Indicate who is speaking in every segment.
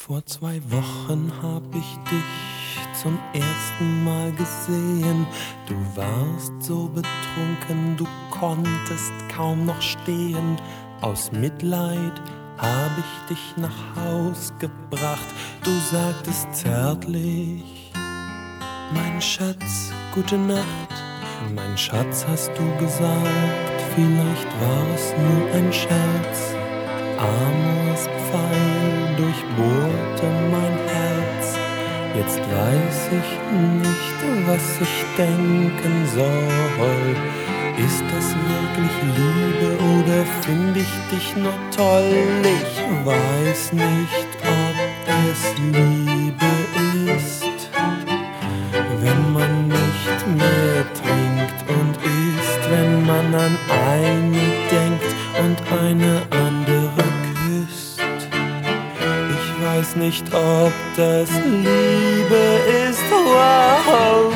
Speaker 1: Vor 2 Wochen hab ich dich zum ersten Mal gesehen. Du warst so betrunken, du konntest kaum noch stehen. Aus Mitleid hab ich dich nach Haus gebracht. Du sagtest zärtlich: Mein Schatz, gute Nacht. Mein Schatz, hast du gesagt, vielleicht war es nur ein Scherz. Amors Pfeil durchbohrte mein Herz. Jetzt weiß ich nicht, was ich denken soll. Ist das wirklich Liebe oder finde ich dich nur toll? Ich weiß nicht, ob es Liebe ist, wenn man nicht mehr trinkt und isst, wenn man an eine denkt und eine andere küsst. Ich weiß nicht, ob das Liebe ist. Wow.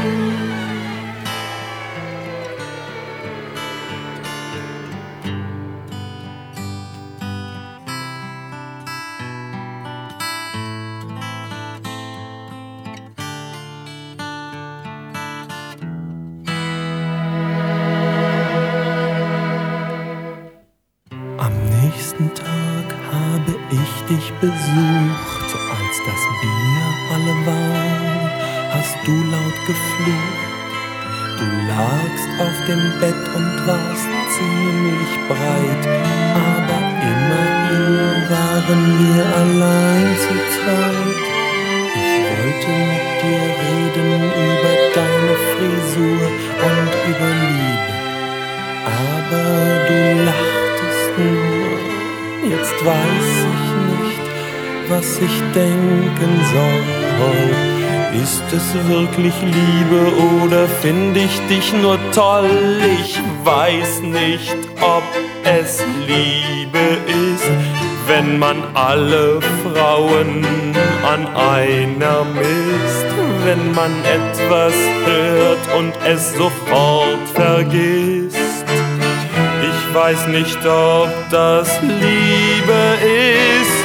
Speaker 1: Am nächsten Tag habe ich dich besucht. Als das Bier alle war, hast du laut geflucht. Du lagst auf dem Bett und warst ziemlich breit, aber immerhin waren wir allein zu zweit. Ich wollte mit dir reden über deine Frisur und über Liebe, aber du lachtest nur. Jetzt weiß ich nicht, was ich denken soll. Ist es wirklich Liebe oder finde ich dich nur toll? Ich weiß nicht, ob es Liebe ist, wenn man alle Frauen an einer misst. Wenn man etwas hört und es sofort vergisst. Ich weiß nicht, ob das Liebe ist.